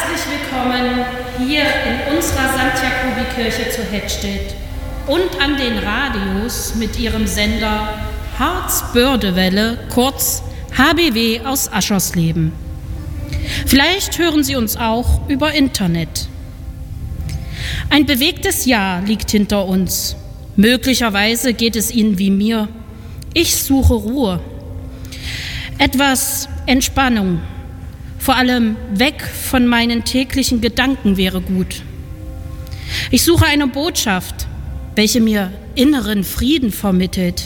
Herzlich willkommen hier in unserer St. Jakobi-Kirche zu Hettstedt und an den Radios mit ihrem Sender Harz-Börde-Welle, kurz HBW aus Aschersleben. Vielleicht hören Sie uns auch über Internet. Ein bewegtes Jahr liegt hinter uns. Möglicherweise geht es Ihnen wie mir. Ich suche Ruhe, etwas Entspannung. Vor allem weg von meinen täglichen Gedanken wäre gut. Ich suche eine Botschaft, welche mir inneren Frieden vermittelt.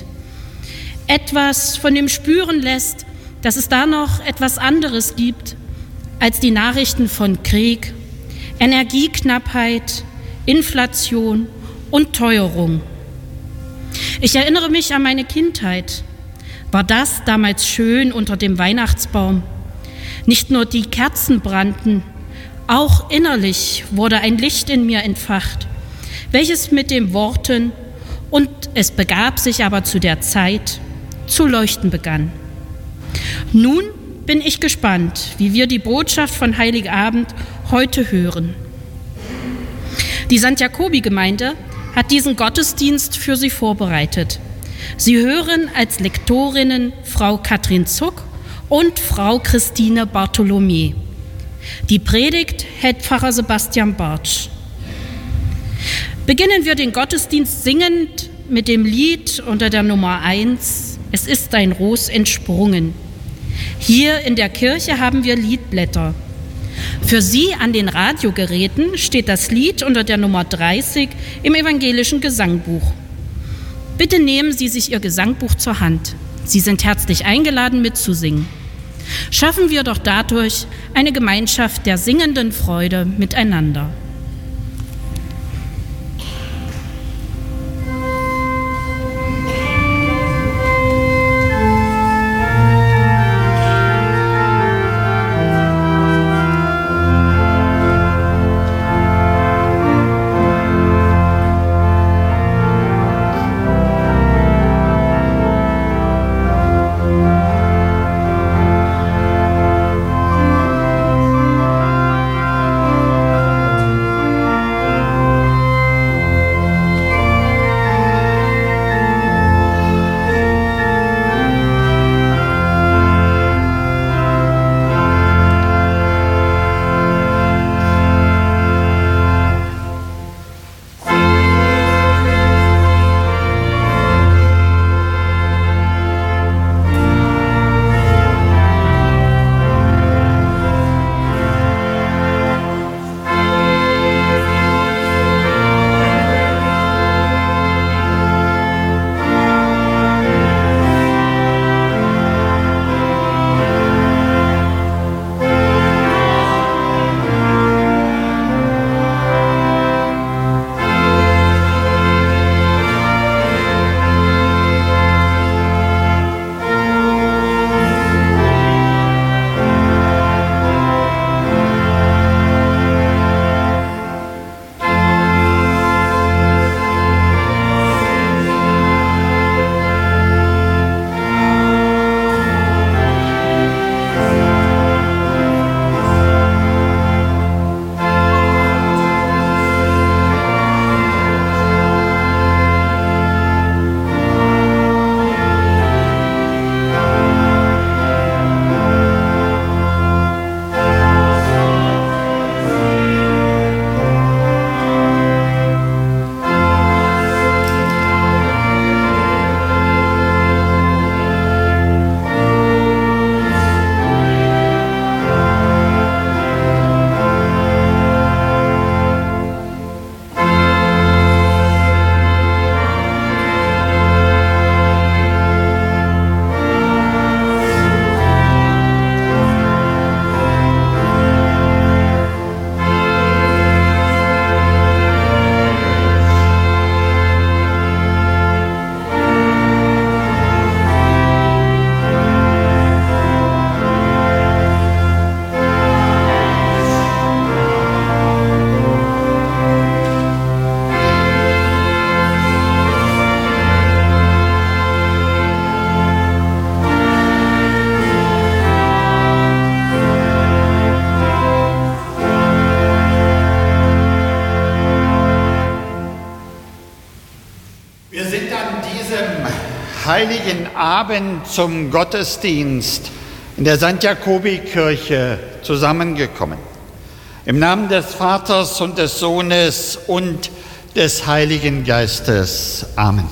Etwas von dem spüren lässt, dass es da noch etwas anderes gibt als die Nachrichten von Krieg, Energieknappheit, Inflation und Teuerung. Ich erinnere mich an meine Kindheit. War das damals schön unter dem Weihnachtsbaum? Nicht nur die Kerzen brannten, auch innerlich wurde ein Licht in mir entfacht, welches mit den Worten „Und es begab sich aber zu der Zeit" zu leuchten begann. Nun bin ich gespannt, wie wir die Botschaft von Heiligabend heute hören. Die St. Jakobi-Gemeinde hat diesen Gottesdienst für Sie vorbereitet. Sie hören als Lektorinnen Frau Katrin Zuck und Frau Christine Bartholomew. Die Predigt hält Pfarrer Sebastian Bartsch. Beginnen wir den Gottesdienst singend mit dem Lied unter der Nummer 1, Es ist ein Ros entsprungen. Hier in der Kirche haben wir Liedblätter. Für Sie an den Radiogeräten steht das Lied unter der Nummer 30 im evangelischen Gesangbuch. Bitte nehmen Sie sich Ihr Gesangbuch zur Hand. Sie sind herzlich eingeladen, mitzusingen. Schaffen wir doch dadurch eine Gemeinschaft der singenden Freude miteinander. Heiligen Abend zum Gottesdienst in der St. Jakobi-Kirche zusammengekommen. Im Namen des Vaters und des Sohnes und des Heiligen Geistes. Amen.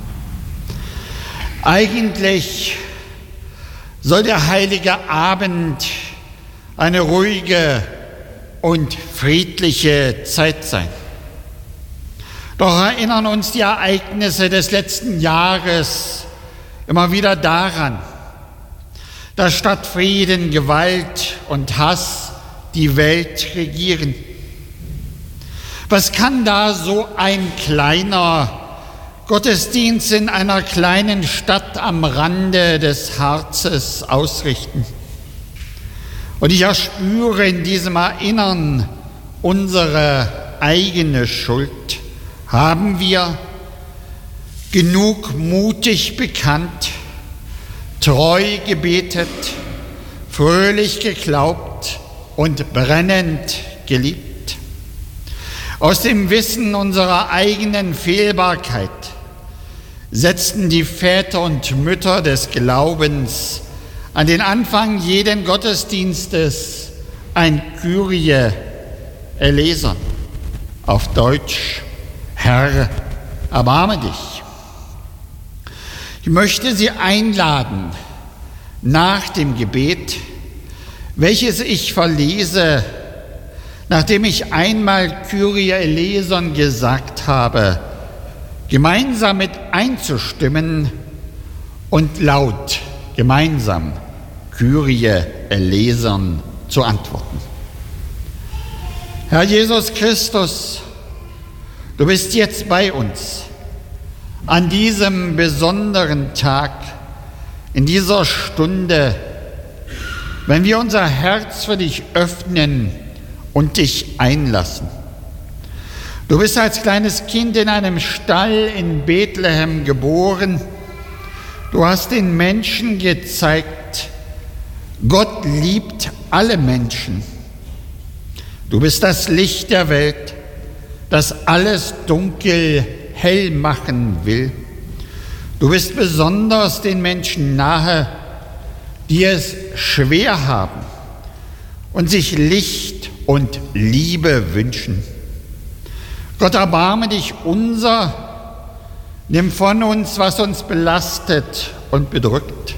Eigentlich soll der Heilige Abend eine ruhige und friedliche Zeit sein. Doch erinnern uns die Ereignisse des letzten Jahres immer wieder daran, dass statt Frieden Gewalt und Hass die Welt regieren. Was kann da so ein kleiner Gottesdienst in einer kleinen Stadt am Rande des Harzes ausrichten? Und ich erspüre in diesem Erinnern unsere eigene Schuld. Haben wir genug mutig bekannt, treu gebetet, fröhlich geglaubt und brennend geliebt? Aus dem Wissen unserer eigenen Fehlbarkeit setzten die Väter und Mütter des Glaubens an den Anfang jeden Gottesdienstes ein Kyrie eleison, auf Deutsch: Herr, erbarme dich. Ich möchte Sie einladen, nach dem Gebet, welches ich verlese, nachdem ich einmal Kyrie eleison gesagt habe, gemeinsam mit einzustimmen und laut gemeinsam Kyrie eleison zu antworten. Herr Jesus Christus, du bist jetzt bei uns, an diesem besonderen Tag, in dieser Stunde, wenn wir unser Herz für dich öffnen und dich einlassen. Du bist als kleines Kind in einem Stall in Bethlehem geboren. Du hast den Menschen gezeigt, Gott liebt alle Menschen. Du bist das Licht der Welt, das alles dunkel hell machen will. Du bist besonders den Menschen nahe, die es schwer haben und sich Licht und Liebe wünschen. Gott, erbarme dich unser, nimm von uns, was uns belastet und bedrückt.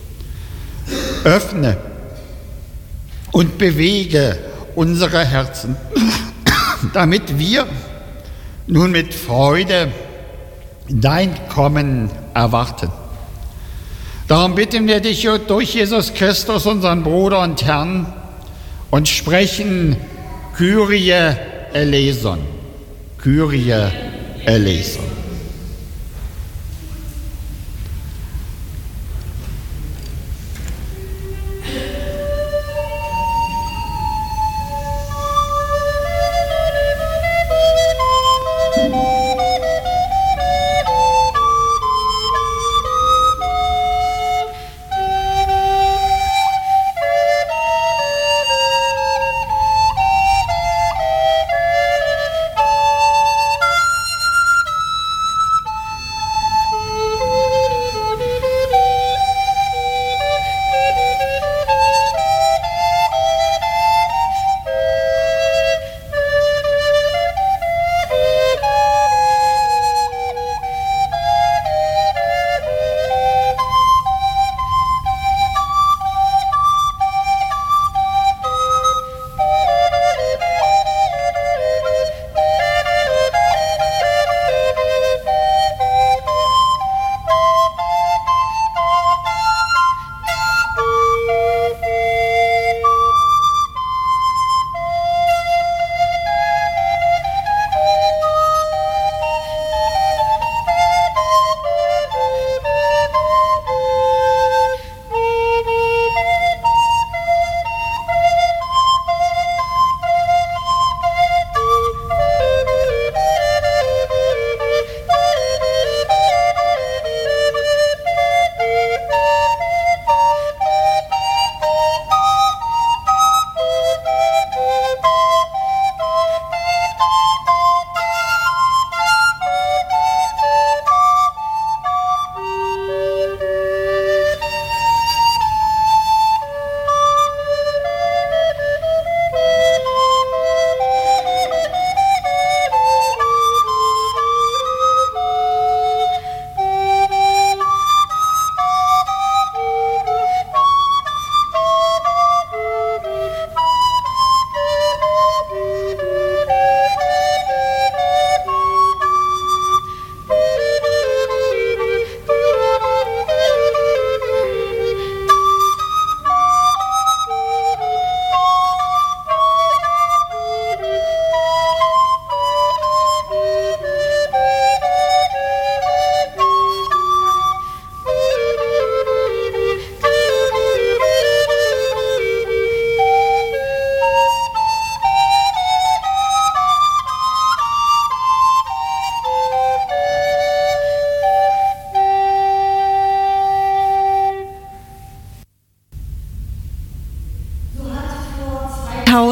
Öffne und bewege unsere Herzen, damit wir nun mit Freude dein Kommen erwarten. Darum bitten wir dich durch Jesus Christus, unseren Bruder und Herrn, und sprechen Kyrie eleison, Kyrie eleison.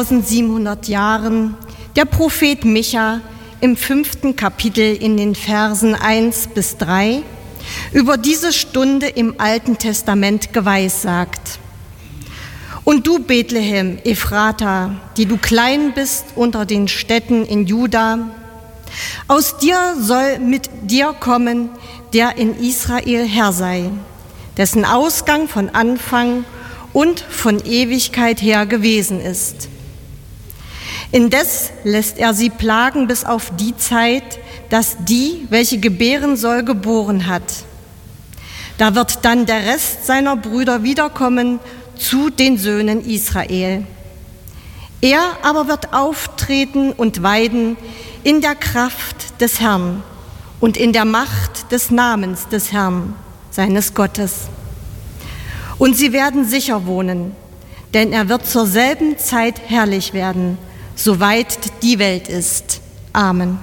1700 Jahren der Prophet Micha im 5. Kapitel in den Versen 1 bis 3 über diese Stunde im Alten Testament geweissagt. Und du, Bethlehem, Ephrata, die du klein bist unter den Städten in Juda, aus dir soll mit dir kommen, der in Israel Herr sei, dessen Ausgang von Anfang und von Ewigkeit her gewesen ist. Indes lässt er sie plagen bis auf die Zeit, dass die, welche gebären soll, geboren hat. Da wird dann der Rest seiner Brüder wiederkommen zu den Söhnen Israel. Er aber wird auftreten und weiden in der Kraft des Herrn und in der Macht des Namens des Herrn, seines Gottes. Und sie werden sicher wohnen, denn er wird zur selben Zeit herrlich werden, soweit die Welt ist. Amen.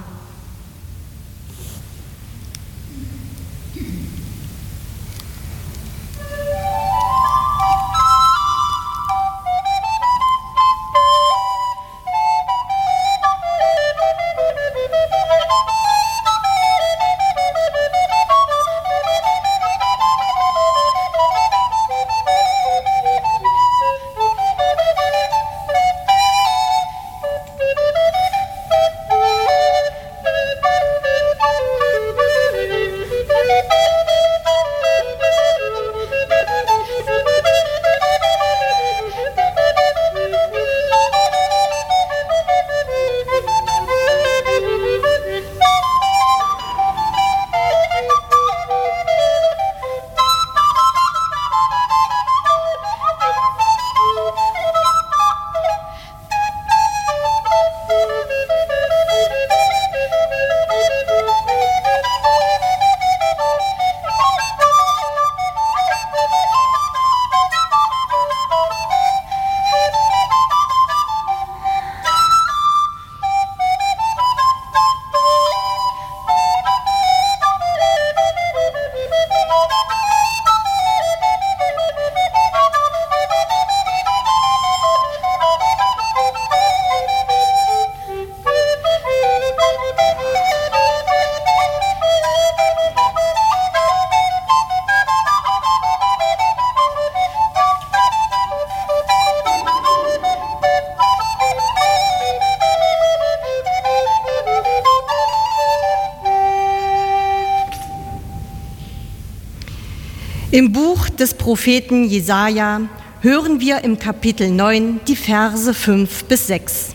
Im Buch des Propheten Jesaja hören wir im Kapitel 9 die Verse 5 bis 6.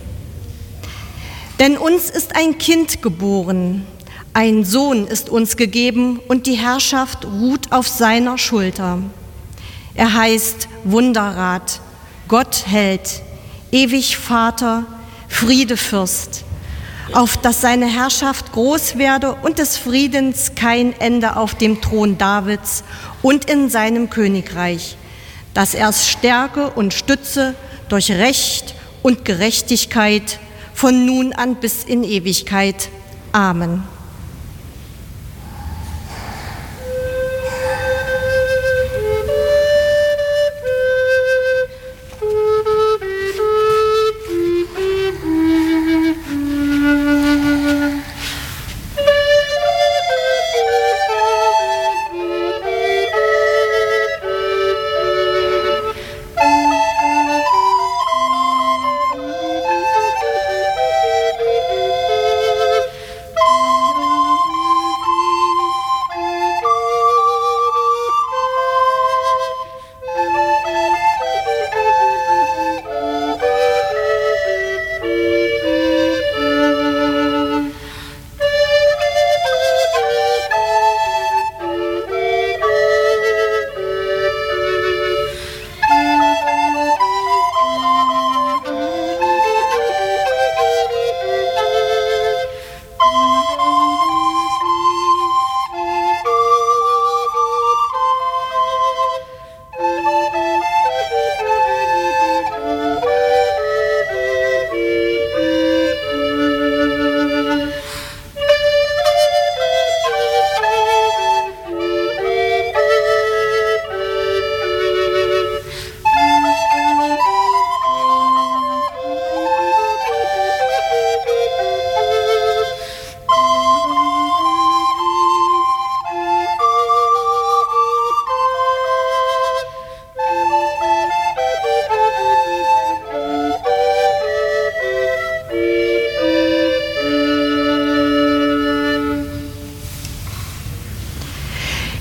Denn uns ist ein Kind geboren, ein Sohn ist uns gegeben und die Herrschaft ruht auf seiner Schulter. Er heißt Wunderrat, Gott Held, ewig Vater, Friedefürst, auf dass seine Herrschaft groß werde und des Friedens kein Ende auf dem Thron Davids und in seinem Königreich, dass er es stärke und stütze durch Recht und Gerechtigkeit von nun an bis in Ewigkeit. Amen.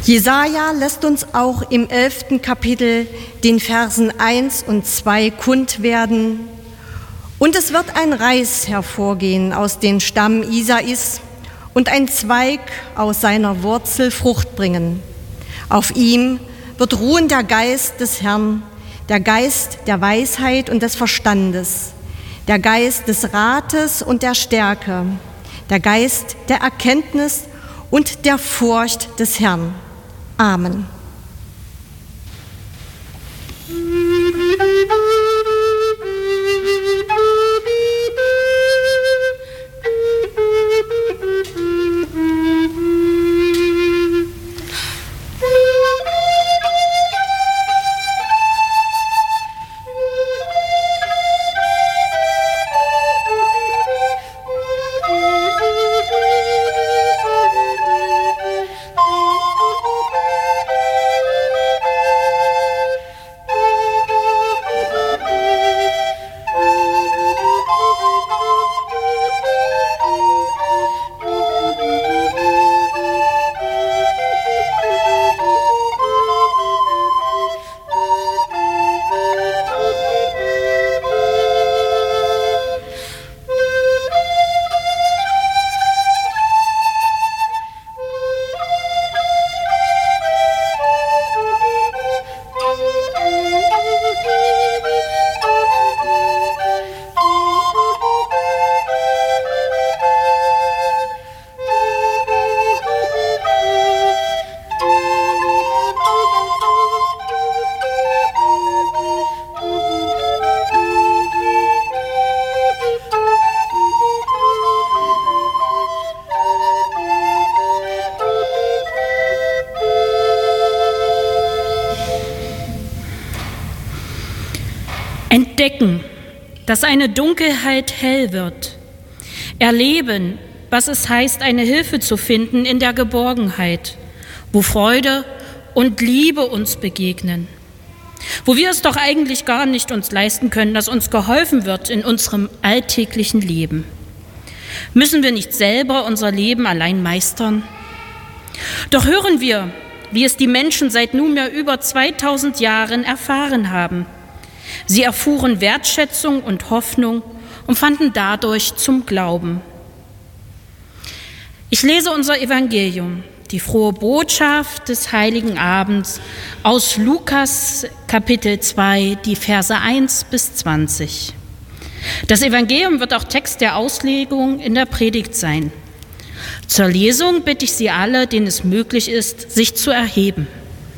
Jesaja lässt uns auch im 11. Kapitel den Versen 1 und 2 kund werden: Und es wird ein Reis hervorgehen aus dem Stamm Isais und ein Zweig aus seiner Wurzel Frucht bringen. Auf ihm wird ruhen der Geist des Herrn, der Geist der Weisheit und des Verstandes, der Geist des Rates und der Stärke, der Geist der Erkenntnis und der Furcht des Herrn. Amen. Entdecken, dass eine Dunkelheit hell wird. Erleben, was es heißt, eine Hilfe zu finden in der Geborgenheit, wo Freude und Liebe uns begegnen. Wo wir es doch eigentlich gar nicht uns leisten können, dass uns geholfen wird in unserem alltäglichen Leben. Müssen wir nicht selber unser Leben allein meistern? Doch hören wir, wie es die Menschen seit nunmehr über 2000 Jahren erfahren haben. Sie erfuhren Wertschätzung und Hoffnung und fanden dadurch zum Glauben. Ich lese unser Evangelium, die frohe Botschaft des Heiligen Abends aus Lukas Kapitel 2, die Verse 1 bis 20. Das Evangelium wird auch Text der Auslegung in der Predigt sein. Zur Lesung bitte ich Sie alle, denen es möglich ist, sich zu erheben.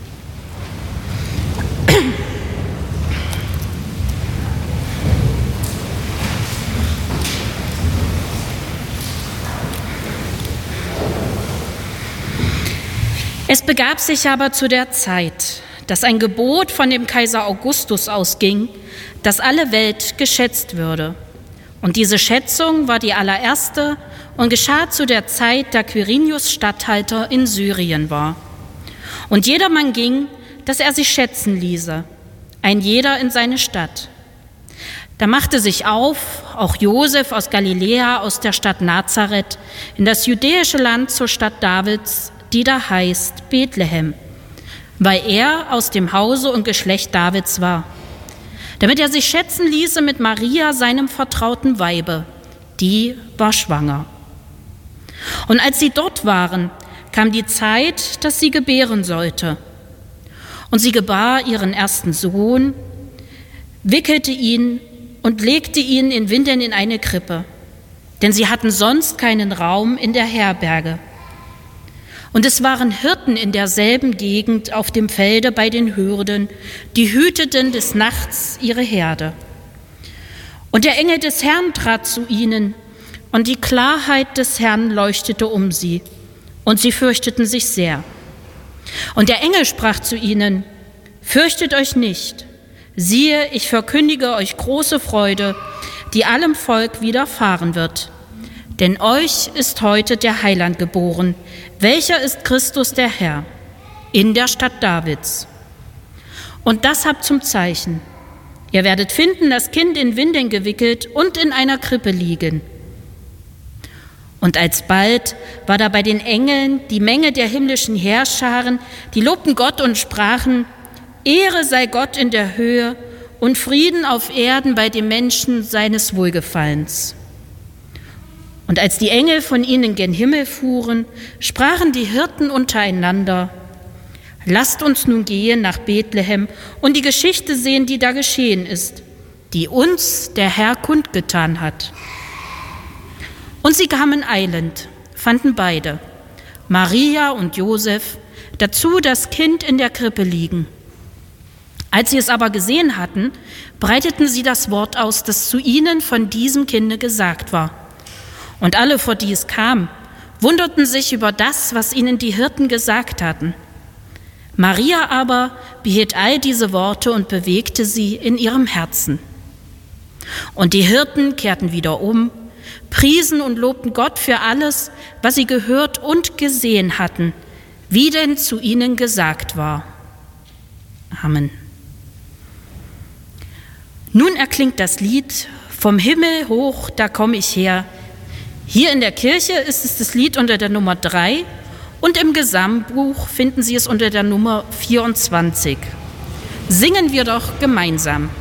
Es begab sich aber zu der Zeit, dass ein Gebot von dem Kaiser Augustus ausging, dass alle Welt geschätzt würde. Und diese Schätzung war die allererste und geschah zu der Zeit, da Quirinius Statthalter in Syrien war. Und jedermann ging, dass er sich schätzen ließe, ein jeder in seine Stadt. Da machte sich auf, auch Josef aus Galiläa, aus der Stadt Nazareth, in das judäische Land zur Stadt Davids, die da heißt Bethlehem, weil er aus dem Hause und Geschlecht Davids war, damit er sich schätzen ließe mit Maria, seinem vertrauten Weibe, die war schwanger. Und als sie dort waren, kam die Zeit, dass sie gebären sollte. Und sie gebar ihren ersten Sohn, wickelte ihn und legte ihn in Windeln in eine Krippe, denn sie hatten sonst keinen Raum in der Herberge. Und es waren Hirten in derselben Gegend auf dem Felde bei den Hürden, die hüteten des Nachts ihre Herde. Und der Engel des Herrn trat zu ihnen, und die Klarheit des Herrn leuchtete um sie, und sie fürchteten sich sehr. Und der Engel sprach zu ihnen: Fürchtet euch nicht, siehe, ich verkündige euch große Freude, die allem Volk widerfahren wird. Denn euch ist heute der Heiland geboren, welcher ist Christus der Herr, in der Stadt Davids. Und das habt zum Zeichen: Ihr werdet finden das Kind in Windeln gewickelt und in einer Krippe liegen. Und alsbald war da bei den Engeln die Menge der himmlischen Heerscharen, die lobten Gott und sprachen: Ehre sei Gott in der Höhe und Frieden auf Erden bei den Menschen seines Wohlgefallens. Und als die Engel von ihnen gen Himmel fuhren, sprachen die Hirten untereinander: Lasst uns nun gehen nach Bethlehem und die Geschichte sehen, die da geschehen ist, die uns der Herr kundgetan hat. Und sie kamen eilend, fanden beide, Maria und Josef, dazu das Kind in der Krippe liegen. Als sie es aber gesehen hatten, breiteten sie das Wort aus, das zu ihnen von diesem Kinde gesagt war. Und alle, vor die es kam, wunderten sich über das, was ihnen die Hirten gesagt hatten. Maria aber behielt all diese Worte und bewegte sie in ihrem Herzen. Und die Hirten kehrten wieder um, priesen und lobten Gott für alles, was sie gehört und gesehen hatten, wie denn zu ihnen gesagt war. Amen. Nun erklingt das Lied: Vom Himmel hoch, da komm ich her. Hier in der Kirche ist es das Lied unter der Nummer 3 und im Gesangbuch finden Sie es unter der Nummer 24. Singen wir doch gemeinsam.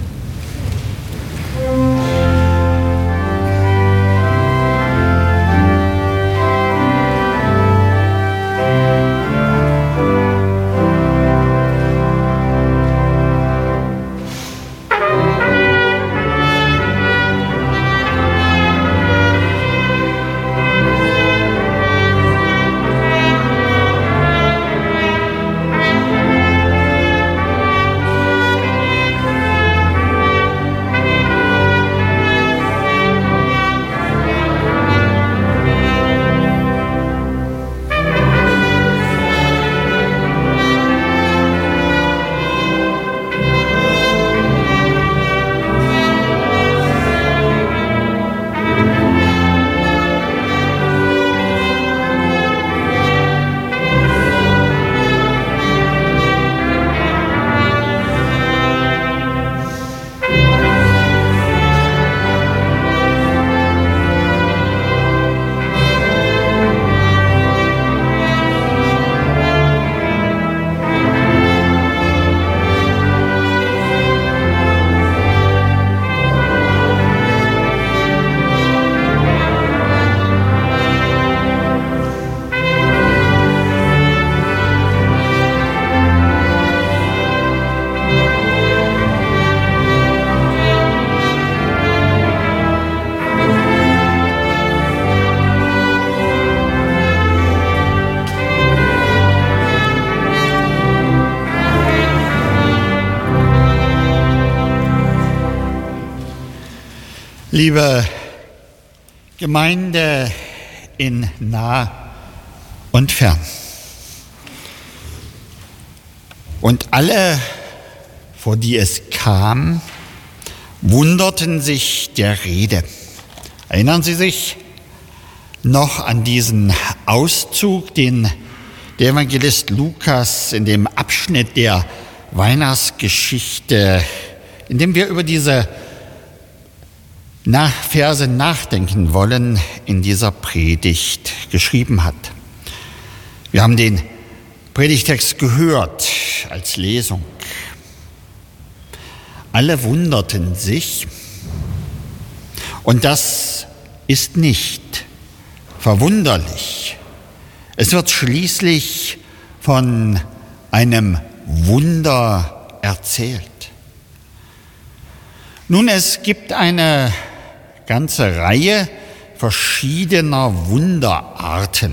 Liebe Gemeinde in nah und fern und alle, vor die es kam, wunderten sich der Rede. Erinnern Sie sich noch an diesen Auszug, den der Evangelist Lukas in dem Abschnitt der Weihnachtsgeschichte, in dem wir über diese Verse nachdenken wollen, in dieser Predigt geschrieben hat. Wir haben den Predigtext gehört als Lesung. Alle wunderten sich, und das ist nicht verwunderlich. Es wird schließlich von einem Wunder erzählt. Nun, es gibt eine ganze Reihe verschiedener Wunderarten.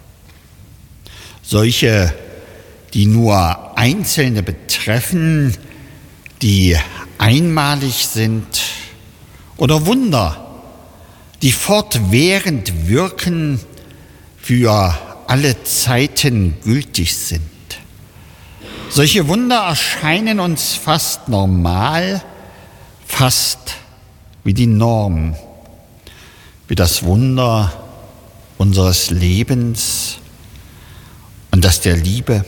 Solche, die nur Einzelne betreffen, die einmalig sind, oder Wunder, die fortwährend wirken, für alle Zeiten gültig sind. Solche Wunder erscheinen uns fast normal, fast wie die Norm, wie das Wunder unseres Lebens und das der Liebe.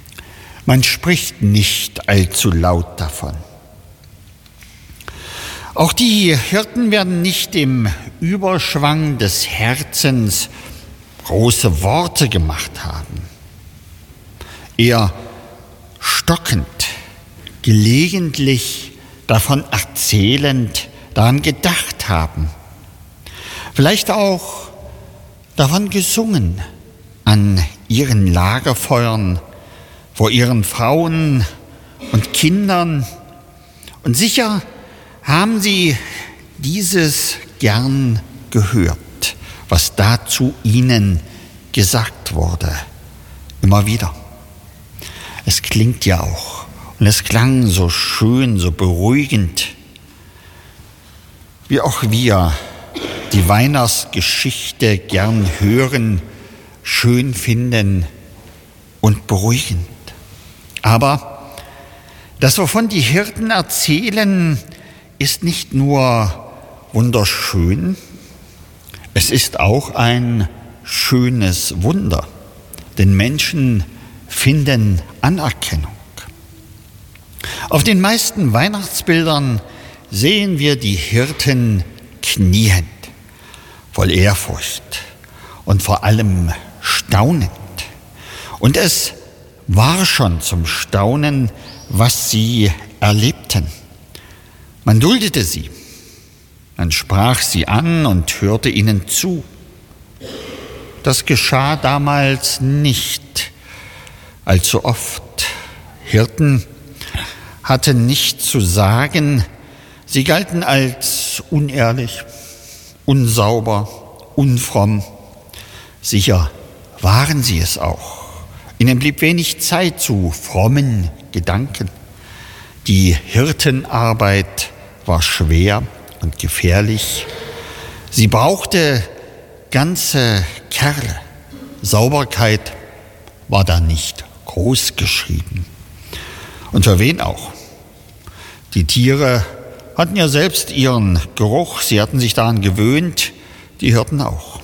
Man spricht nicht allzu laut davon. Auch die Hirten werden nicht im Überschwang des Herzens große Worte gemacht haben, eher stockend, gelegentlich davon erzählend, daran gedacht haben, vielleicht auch davon gesungen an ihren Lagerfeuern, vor ihren Frauen und Kindern. Und sicher haben sie dieses gern gehört, was da zu ihnen gesagt wurde, immer wieder. Es klingt ja auch, und es klang so schön, so beruhigend, wie auch wir die Weihnachtsgeschichte gern hören, schön finden und beruhigend. Aber das, wovon die Hirten erzählen, ist nicht nur wunderschön, es ist auch ein schönes Wunder, denn Menschen finden Anerkennung. Auf den meisten Weihnachtsbildern sehen wir die Hirten kniend, voll Ehrfurcht und vor allem staunend. Und es war schon zum Staunen, was sie erlebten. Man duldete sie, man sprach sie an und hörte ihnen zu. Das geschah damals nicht allzu oft. Hirten hatten nichts zu sagen, sie galten als unehrlich, unsauber, unfromm. Sicher waren sie es auch. Ihnen blieb wenig Zeit zu frommen Gedanken. Die Hirtenarbeit war schwer und gefährlich. Sie brauchte ganze Kerle. Sauberkeit war da nicht groß geschrieben. Und für wen auch? Die Tiere hatten ja selbst ihren Geruch, sie hatten sich daran gewöhnt, die Hirten auch.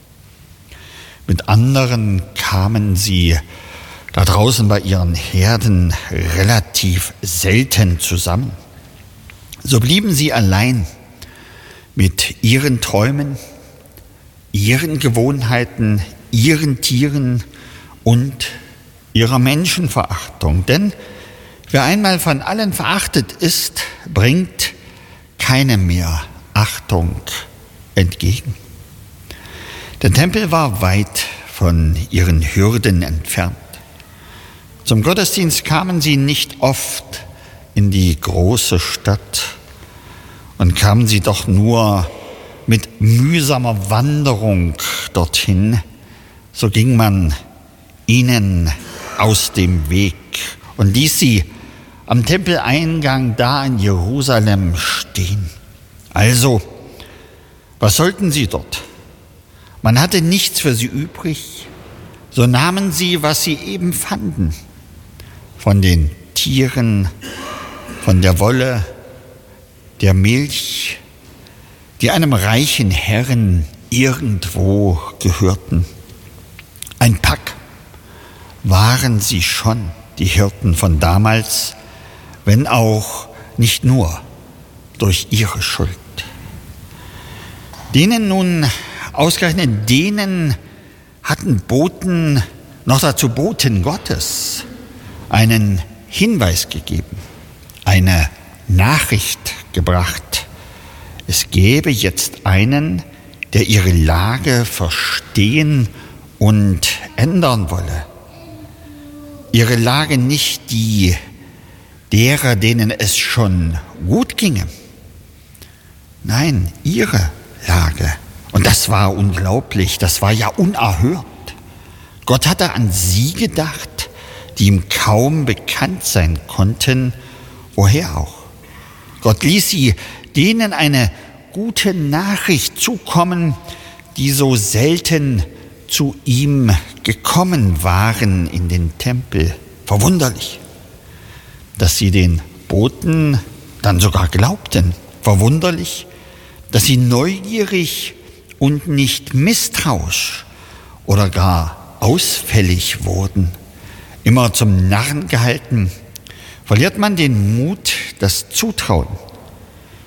Mit anderen kamen sie da draußen bei ihren Herden relativ selten zusammen. So blieben sie allein mit ihren Träumen, ihren Gewohnheiten, ihren Tieren und ihrer Menschenverachtung. Denn wer einmal von allen verachtet ist, bringt keinem mehr Achtung entgegen. Der Tempel war weit von ihren Hürden entfernt. Zum Gottesdienst kamen sie nicht oft in die große Stadt und kamen sie doch nur mit mühsamer Wanderung dorthin. So ging man ihnen aus dem Weg und ließ sie am Tempeleingang da in Jerusalem stehen. Also, was sollten sie dort? Man hatte nichts für sie übrig, so nahmen sie, was sie eben fanden, von den Tieren, von der Wolle, der Milch, die einem reichen Herrn irgendwo gehörten. Ein Pack waren sie schon, die Hirten von damals, wenn auch nicht nur durch ihre Schuld. Ausgerechnet denen hatten Boten, noch dazu Boten Gottes, einen Hinweis gegeben, eine Nachricht gebracht. Es gäbe jetzt einen, der ihre Lage verstehen und ändern wolle. Ihre Lage nicht die derer, denen es schon gut ginge. Nein, ihre Lage. Und das war unglaublich, das war ja unerhört. Gott hatte an sie gedacht, die ihm kaum bekannt sein konnten, woher auch. Gott ließ sie denen eine gute Nachricht zukommen, die so selten zu ihm gekommen waren in den Tempel. Verwunderlich, dass sie den Boten dann sogar glaubten. Verwunderlich, dass sie neugierig und nicht misstrauisch oder gar ausfällig wurden. Immer zum Narren gehalten, verliert man den Mut, das Zutrauen.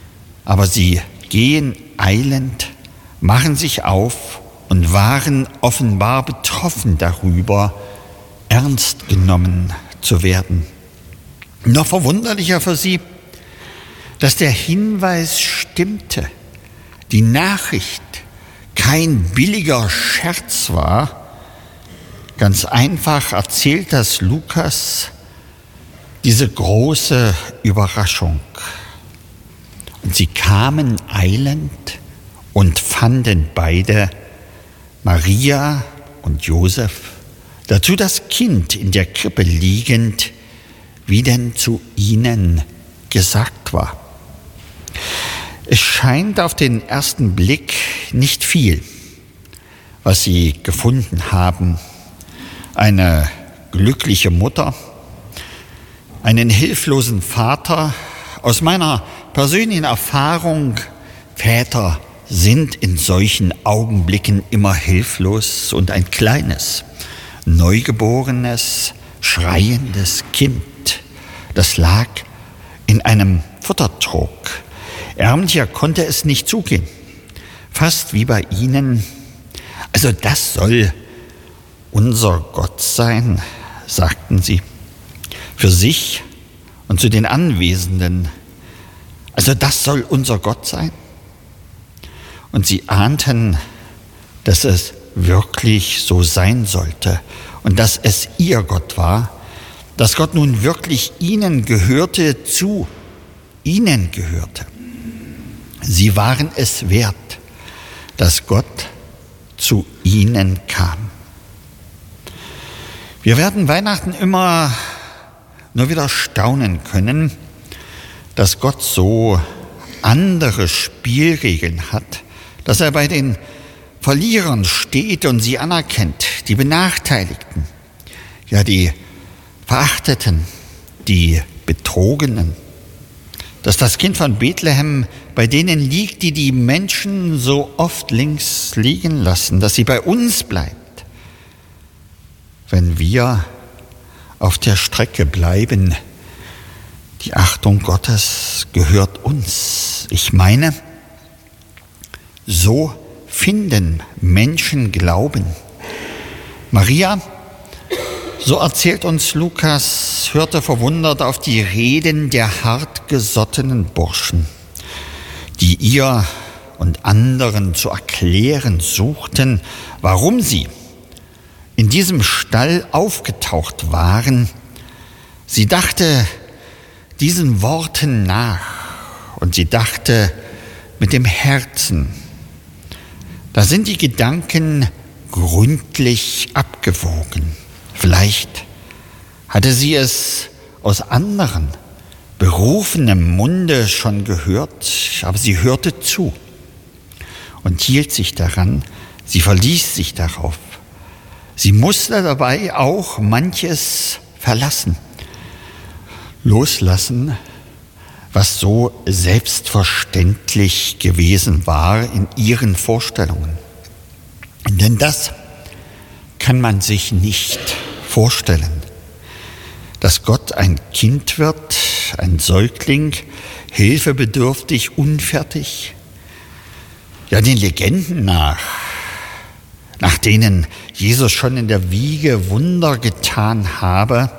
aber sie gehen eilend, machen sich auf und waren offenbar betroffen darüber, ernst genommen zu werden. Noch verwunderlicher für sie, dass der Hinweis stimmte, die Nachricht kein billiger Scherz war. Ganz einfach erzählt das Lukas diese große Überraschung. Und sie kamen eilend und fanden beide, Maria und Josef, dazu das Kind in der Krippe liegend, wie denn zu ihnen gesagt war. Es scheint auf den ersten Blick nicht viel, was sie gefunden haben. Eine glückliche Mutter, einen hilflosen Vater. Aus meiner persönlichen Erfahrung, Väter sind in solchen Augenblicken immer hilflos und ein kleines, neugeborenes, schreiendes Kind, das lag in einem Futtertrog. Ärmlicher konnte es nicht zugehen, fast wie bei ihnen. Also das soll unser Gott sein, sagten sie, für sich und zu den Anwesenden. Also das soll unser Gott sein. Und sie ahnten, dass es wirklich so sein sollte und dass es ihr Gott war, dass Gott nun wirklich ihnen gehörte, zu ihnen gehörte. Sie waren es wert, dass Gott zu ihnen kam. Wir werden Weihnachten immer nur wieder staunen können, dass Gott so andere Spielregeln hat, dass er bei den Verlierern steht und sie anerkennt, die Benachteiligten, ja die Verachteten, die Betrogenen, dass das Kind von Bethlehem bei denen liegt, die die Menschen so oft links liegen lassen, dass sie bei uns bleibt, wenn wir auf der Strecke bleiben. Die Achtung Gottes gehört uns. Ich meine, so finden Menschen Glauben. Maria, so erzählt uns Lukas, hörte verwundert auf die Reden der hartgesottenen Burschen, die ihr und anderen zu erklären suchten, warum sie in diesem Stall aufgetaucht waren. Sie dachte diesen Worten nach und sie dachte mit dem Herzen. Da sind die Gedanken gründlich abgewogen. Vielleicht hatte sie es aus anderen, berufenem Munde schon gehört, aber sie hörte zu und hielt sich daran, sie verließ sich darauf. Sie musste dabei auch manches verlassen, loslassen, was so selbstverständlich gewesen war in ihren Vorstellungen. Denn das kann man sich nicht vorstellen, dass Gott ein Kind wird, ein Säugling, hilfebedürftig, unfertig. Ja, den Legenden nach denen Jesus schon in der Wiege Wunder getan habe,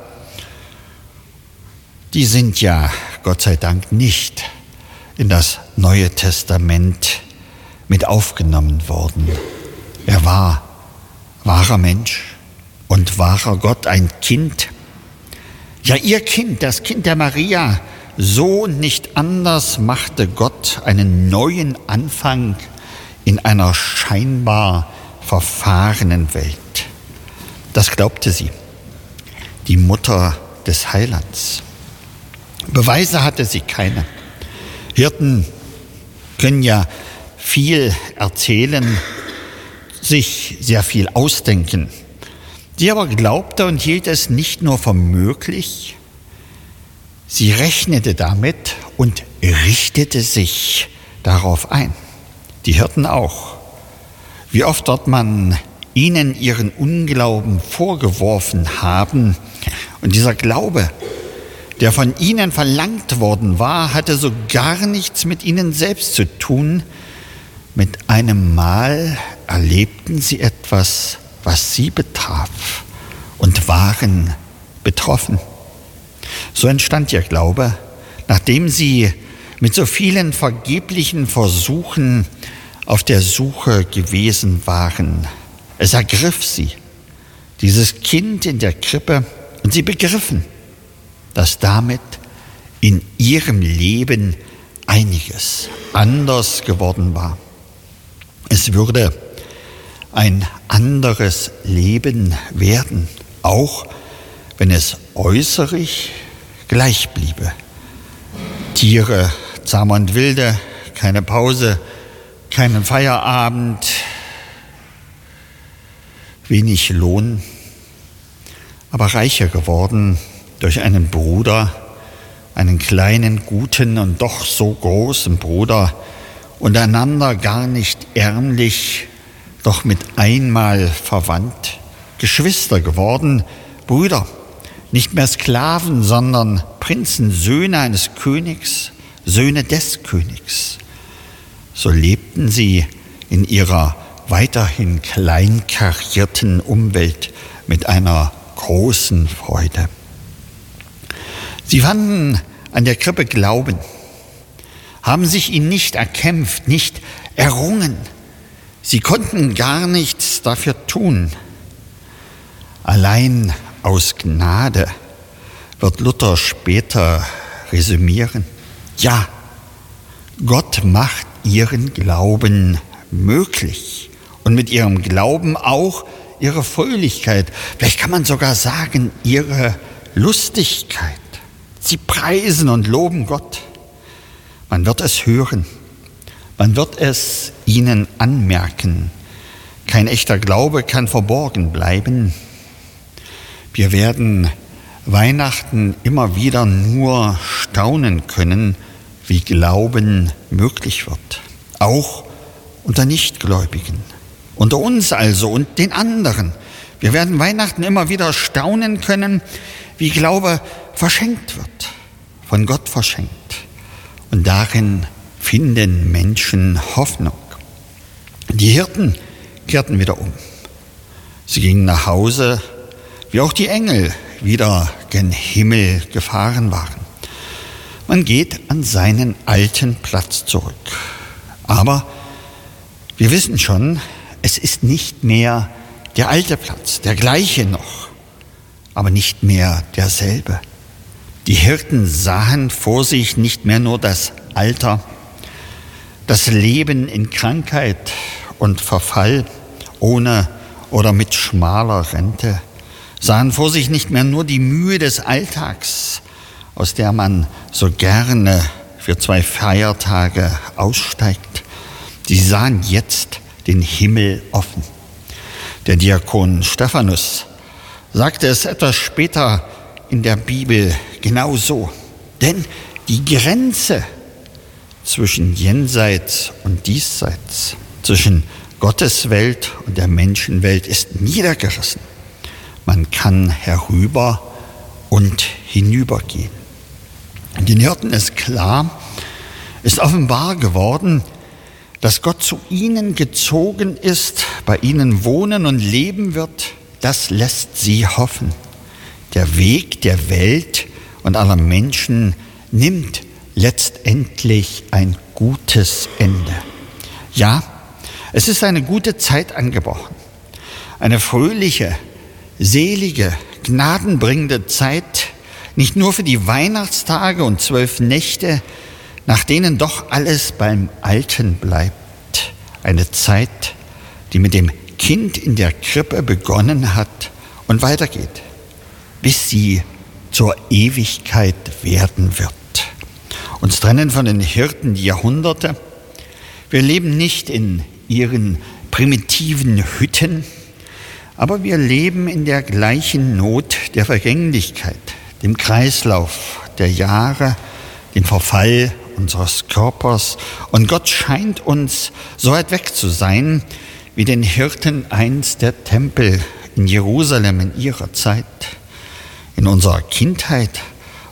die sind ja Gott sei Dank nicht in das Neue Testament mit aufgenommen worden. Er war wahrer Mensch und wahrer Gott, ein Kind. Ja, ihr Kind, das Kind der Maria, so und nicht anders machte Gott einen neuen Anfang in einer scheinbar verfahrenen Welt. Das glaubte sie, die Mutter des Heilands. Beweise hatte sie keine. Hirten können ja viel erzählen, sich sehr viel ausdenken. Sie aber glaubte und hielt es nicht nur für möglich, sie rechnete damit und richtete sich darauf ein. Die Hirten auch. Wie oft wird man ihnen ihren Unglauben vorgeworfen haben. Und dieser Glaube, der von ihnen verlangt worden war, hatte so gar nichts mit ihnen selbst zu tun. Mit einem Mal erlebten sie etwas, was sie betraf, und waren betroffen. So entstand ihr Glaube, nachdem sie mit so vielen vergeblichen Versuchen auf der Suche gewesen waren. Es ergriff sie, dieses Kind in der Krippe, und sie begriffen, dass damit in ihrem Leben einiges anders geworden war. Es würde ein anderes Leben werden, auch wenn es äußerlich gleich bliebe. Tiere, zahm und wilde, keine Pause, keinen Feierabend, wenig Lohn, aber reicher geworden durch einen Bruder, einen kleinen, guten und doch so großen Bruder, und einander gar nicht ärmlich, doch mit einmal verwandt, Geschwister geworden, Brüder, nicht mehr Sklaven, sondern Prinzen, Söhne eines Königs, Söhne des Königs. So lebten sie in ihrer weiterhin kleinkarierten Umwelt mit einer großen Freude. Sie fanden an der Krippe Glauben, haben sich ihn nicht erkämpft, nicht errungen. Sie konnten gar nichts dafür tun. Allein aus Gnade, wird Luther später resümieren. Ja, Gott macht ihren Glauben möglich und mit ihrem Glauben auch ihre Fröhlichkeit. Vielleicht kann man sogar sagen, ihre Lustigkeit. Sie preisen und loben Gott. Man wird es hören. Man wird es ihnen anmerken. Kein echter Glaube kann verborgen bleiben. Wir werden Weihnachten immer wieder nur staunen können, wie Glauben möglich wird. Auch unter Nichtgläubigen. Unter uns also und den anderen. Wir werden Weihnachten immer wieder staunen können, wie Glaube verschenkt wird, von Gott verschenkt. Und darin finden Menschen Hoffnung. Die Hirten kehrten wieder um. Sie gingen nach Hause, wie auch die Engel wieder gen Himmel gefahren waren. Man geht an seinen alten Platz zurück. Aber wir wissen schon, es ist nicht mehr der alte Platz, der gleiche noch, aber nicht mehr derselbe. Die Hirten sahen vor sich nicht mehr nur das Alter, das Leben in Krankheit und Verfall, ohne oder mit schmaler Rente, sahen vor sich nicht mehr nur die Mühe des Alltags, aus der man so gerne für 2 Feiertage aussteigt. Sie sahen jetzt den Himmel offen. Der Diakon Stephanus sagte es etwas später in der Bibel genau so. Denn die Grenze zwischen Jenseits und Diesseits, zwischen Gottes Welt und der Menschenwelt ist niedergerissen. Man kann herüber und hinübergehen. Den Hirten ist klar, ist offenbar geworden, dass Gott zu ihnen gezogen ist, bei ihnen wohnen und leben wird. Das lässt sie hoffen. Der Weg der Welt und aller Menschen nimmt letztendlich ein gutes Ende. Ja, es ist eine gute Zeit angebrochen. Eine fröhliche, selige, gnadenbringende Zeit, nicht nur für die Weihnachtstage und 12 Nächte, nach denen doch alles beim Alten bleibt. Eine Zeit, die mit dem Kind in der Krippe begonnen hat und weitergeht, bis sie zur Ewigkeit werden wird. Uns trennen von den Hirten die Jahrhunderte. Wir leben nicht in ihren primitiven Hütten, aber wir leben in der gleichen Not der Vergänglichkeit, dem Kreislauf der Jahre, dem Verfall unseres Körpers. Und Gott scheint uns so weit weg zu sein, wie den Hirten einst der Tempel in Jerusalem in ihrer Zeit. In unserer Kindheit war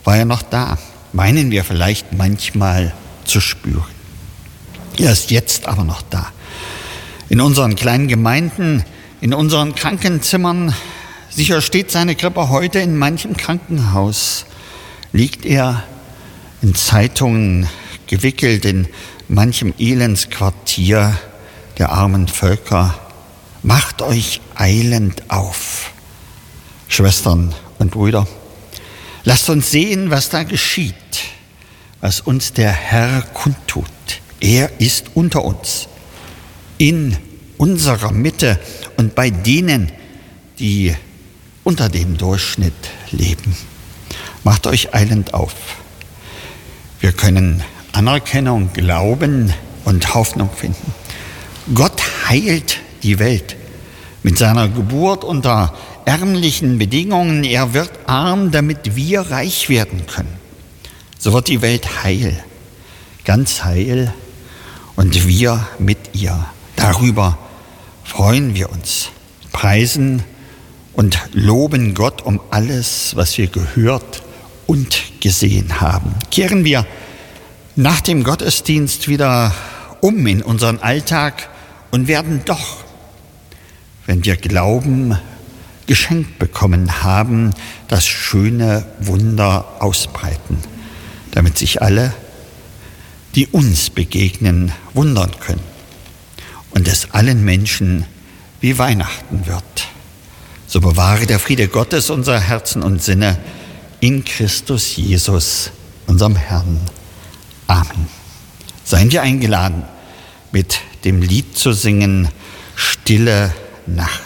war er noch da, meinen wir vielleicht manchmal zu spüren. Er ist jetzt aber noch da. In unseren kleinen Gemeinden, in unseren Krankenzimmern, sicher steht seine Krippe heute in manchem Krankenhaus, liegt er in Zeitungen gewickelt in manchem Elendsquartier der armen Völker. Macht euch eilend auf, Schwestern und Brüder. Lasst uns sehen, was da geschieht, was uns der Herr kundtut. Er ist unter uns, in unserer Mitte und bei denen, die unter dem Durchschnitt leben. Macht euch eilend auf. Wir können Anerkennung, Glauben und Hoffnung finden. Gott heilt die Welt mit seiner Geburt unter ärmlichen Bedingungen. Er wird arm, damit wir reich werden können. So wird die Welt heil, ganz heil, und wir mit ihr. Darüber freuen wir uns, preisen und loben Gott um alles, was wir gehört und gesehen haben. Kehren wir nach dem Gottesdienst wieder um in unseren Alltag und werden doch, wenn wir Glauben geschenkt bekommen haben, das schöne Wunder ausbreiten, damit sich alle, die uns begegnen, wundern können und es allen Menschen wie Weihnachten wird. So bewahre der Friede Gottes unser Herzen und Sinne in Christus Jesus, unserem Herrn. Amen. Seien wir eingeladen, mit dem Lied zu singen, Stille Nacht.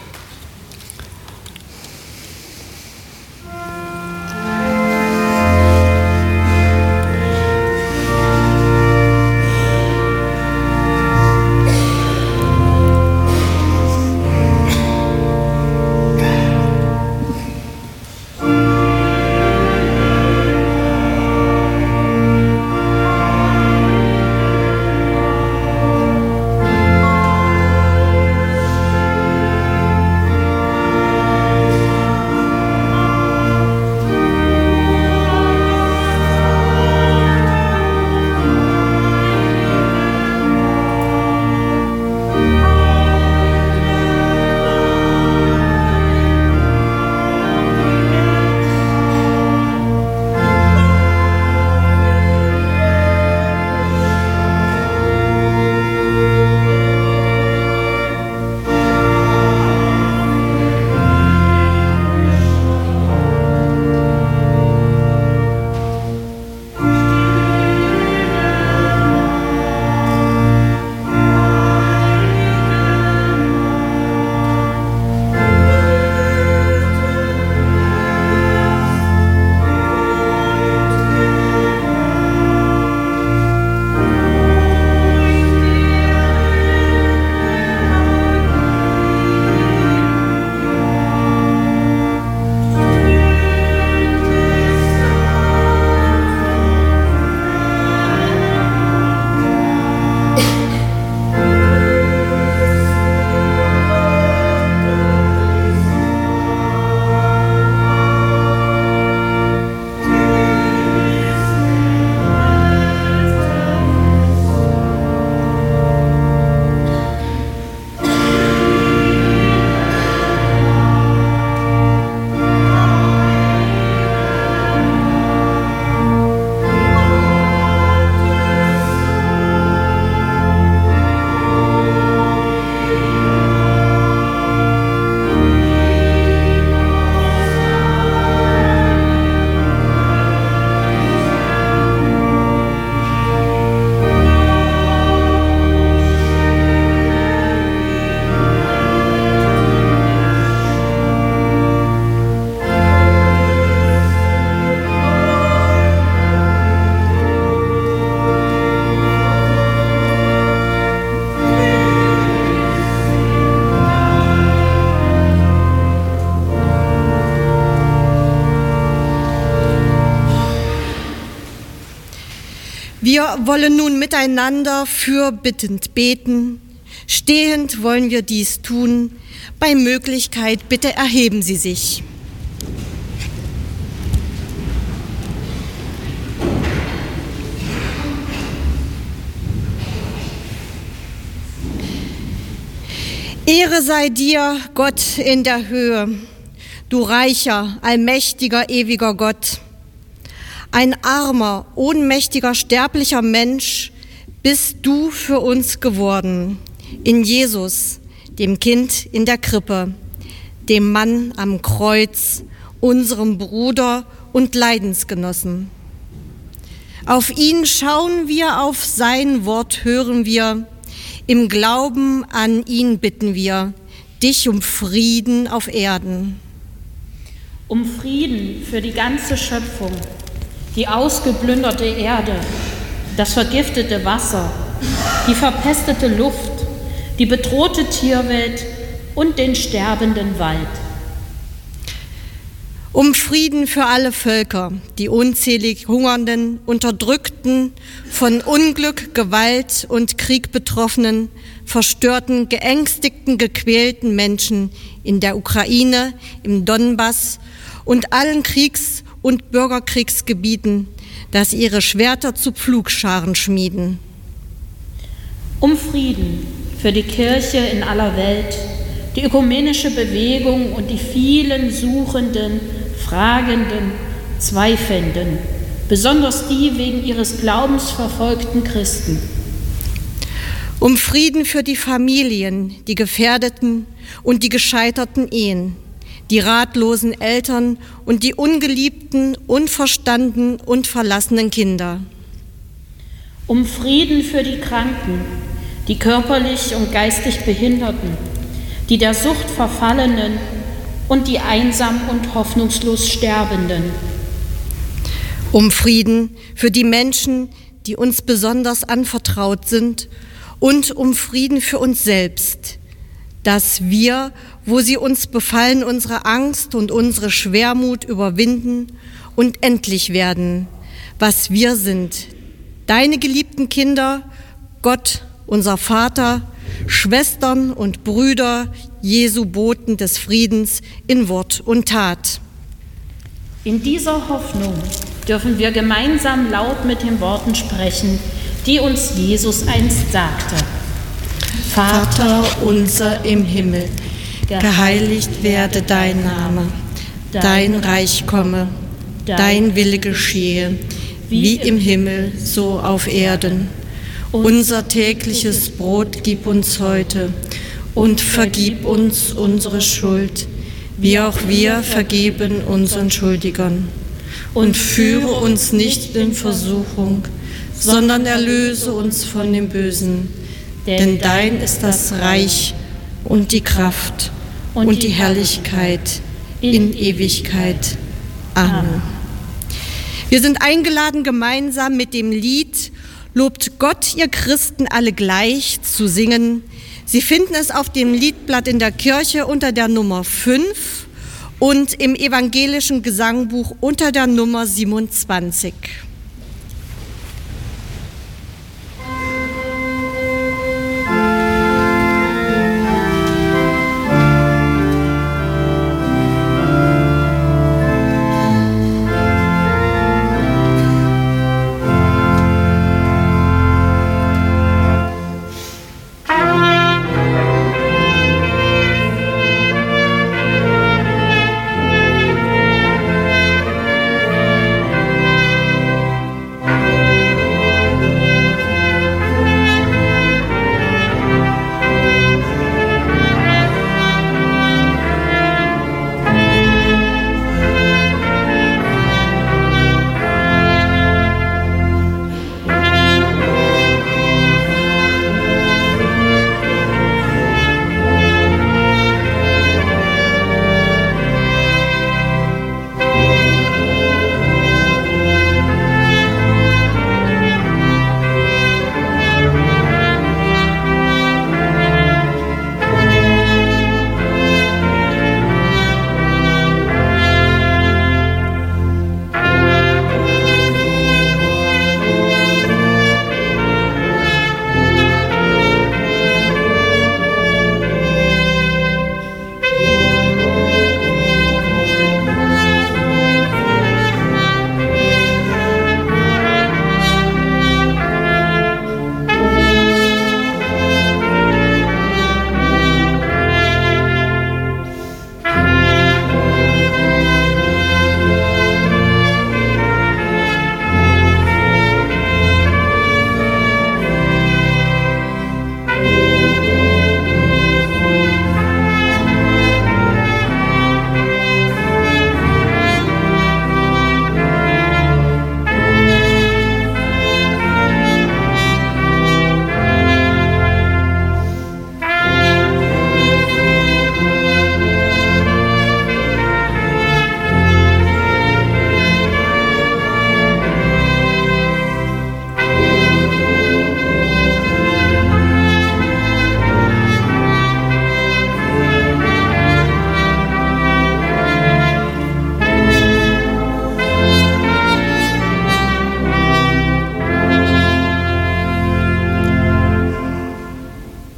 Wir wollen nun miteinander fürbittend beten. Stehend wollen wir dies tun. Bei Möglichkeit bitte erheben Sie sich. Ehre sei dir, Gott in der Höhe, du reicher, allmächtiger, ewiger Gott. Ein armer, ohnmächtiger, sterblicher Mensch bist du für uns geworden, in Jesus, dem Kind in der Krippe, dem Mann am Kreuz, unserem Bruder und Leidensgenossen. Auf ihn schauen wir, auf sein Wort hören wir, im Glauben an ihn bitten wir, dich um Frieden auf Erden. Um Frieden für die ganze Schöpfung, die ausgeplünderte Erde, das vergiftete Wasser, die verpestete Luft, die bedrohte Tierwelt und den sterbenden Wald. Um Frieden für alle Völker, die unzählig hungernden, unterdrückten, von Unglück, Gewalt und Krieg betroffenen, verstörten, geängstigten, gequälten Menschen in der Ukraine, im Donbass und allen Kriegs- und Bürgerkriegsgebieten, dass ihre Schwerter zu Pflugscharen schmieden. Um Frieden für die Kirche in aller Welt, die ökumenische Bewegung und die vielen Suchenden, Fragenden, Zweifelnden, besonders die wegen ihres Glaubens verfolgten Christen. Um Frieden für die Familien, die gefährdeten und die gescheiterten Ehen, die ratlosen Eltern und die ungeliebten, unverstandenen und verlassenen Kinder. Um Frieden für die Kranken, die körperlich und geistig Behinderten, die der Sucht verfallenen und die einsam und hoffnungslos Sterbenden. Um Frieden für die Menschen, die uns besonders anvertraut sind, und um Frieden für uns selbst, dass wir, wo sie uns befallen, unsere Angst und unsere Schwermut überwinden und endlich werden, was wir sind, deine geliebten Kinder, Gott, unser Vater, Schwestern und Brüder, Jesu Boten des Friedens in Wort und Tat. In dieser Hoffnung dürfen wir gemeinsam laut mit den Worten sprechen, die uns Jesus einst sagte. Vater unser im Himmel, geheiligt werde dein Name, dein Reich komme, dein Wille geschehe, wie im Himmel, so auf Erden. Unser tägliches Brot gib uns heute und vergib uns unsere Schuld, wie auch wir vergeben unseren Schuldigern. Und führe uns nicht in Versuchung, sondern erlöse uns von dem Bösen. Denn dein ist das Reich und die Kraft und die Herrlichkeit in Ewigkeit. Amen. Wir sind eingeladen, gemeinsam mit dem Lied Lobt Gott, ihr Christen alle gleich zu singen. Sie finden es auf dem Liedblatt in der Kirche unter der Nummer 5 und im evangelischen Gesangbuch unter der Nummer 27.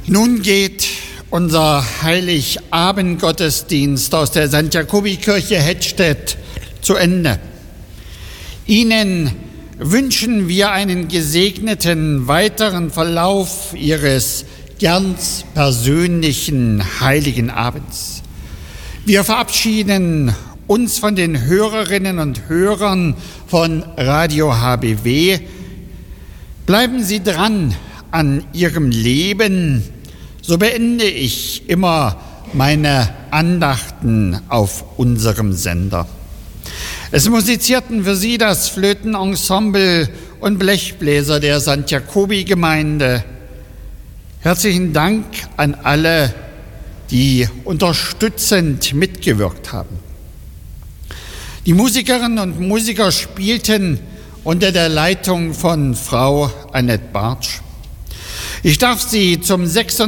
Nun geht unser Heiligabend-Gottesdienst aus der St. Jakobi-Kirche Hettstedt zu Ende. Ihnen wünschen wir einen gesegneten weiteren Verlauf Ihres ganz persönlichen Heiligen Abends. Wir verabschieden uns von den Hörerinnen und Hörern von Radio HBW. Bleiben Sie dran an Ihrem Leben. So beende ich immer meine Andachten auf unserem Sender. Es musizierten für Sie das Flötenensemble und Blechbläser der St. Jakobi-Gemeinde. Herzlichen Dank an alle, die unterstützend mitgewirkt haben. Die Musikerinnen und Musiker spielten unter der Leitung von Frau Annette Bartsch. Ich darf Sie zum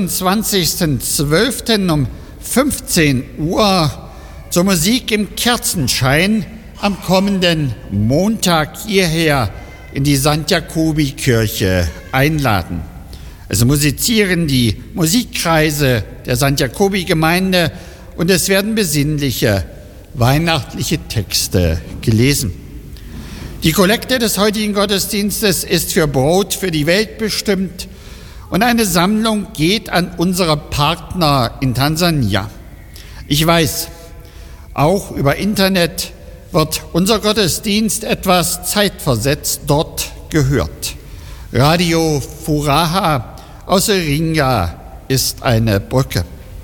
26.12. um 15 Uhr zur Musik im Kerzenschein am kommenden Montag hierher in die St. Jakobi-Kirche einladen. Es musizieren die Musikkreise der St. Jakobi-Gemeinde und es werden besinnliche, weihnachtliche Texte gelesen. Die Kollekte des heutigen Gottesdienstes ist für Brot für die Welt bestimmt und eine Sammlung geht an unsere Partner in Tansania. Ich weiß, auch über Internet wird unser Gottesdienst etwas zeitversetzt dort gehört. Radio Furaha aus Iringa ist eine Brücke.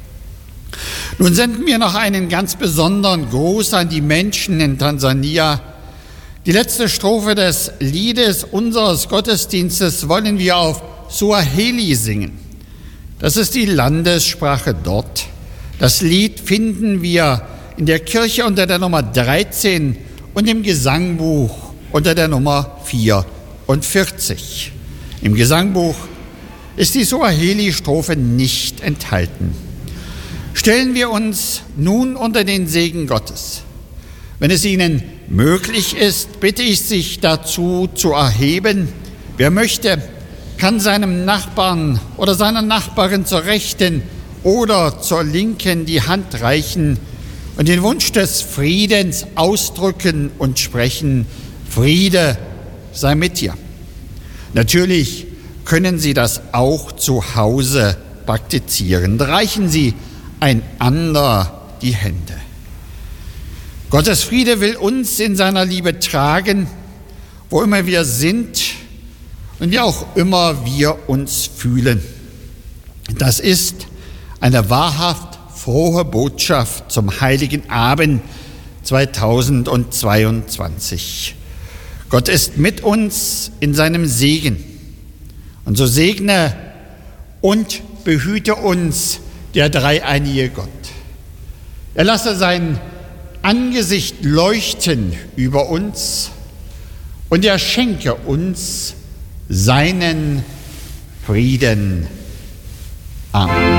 Nun senden wir noch einen ganz besonderen Gruß an die Menschen in Tansania. Die letzte Strophe des Liedes unseres Gottesdienstes wollen wir auf Swahili singen. Das ist die Landessprache dort. Das Lied finden wir in der Kirche unter der Nummer 13 und im Gesangbuch unter der Nummer 44. Im Gesangbuch ist die Swahili-Strophe nicht enthalten. Stellen wir uns nun unter den Segen Gottes. Wenn es Ihnen möglich ist, bitte ich Sie dazu zu erheben. Wer möchte, kann seinem Nachbarn oder seiner Nachbarin zur Rechten oder zur Linken die Hand reichen und den Wunsch des Friedens ausdrücken und sprechen: Friede sei mit dir. Natürlich können Sie das auch zu Hause praktizieren. Reichen Sie einander die Hände. Gottes Friede will uns in seiner Liebe tragen, wo immer wir sind und wie auch immer wir uns fühlen. Das ist eine wahrhaft frohe Botschaft zum Heiligen Abend 2022. Gott ist mit uns in seinem Segen. Und so segne und behüte uns der dreieinige Gott. Er lasse sein Angesicht leuchten über uns und er schenke uns seinen Frieden. Amen.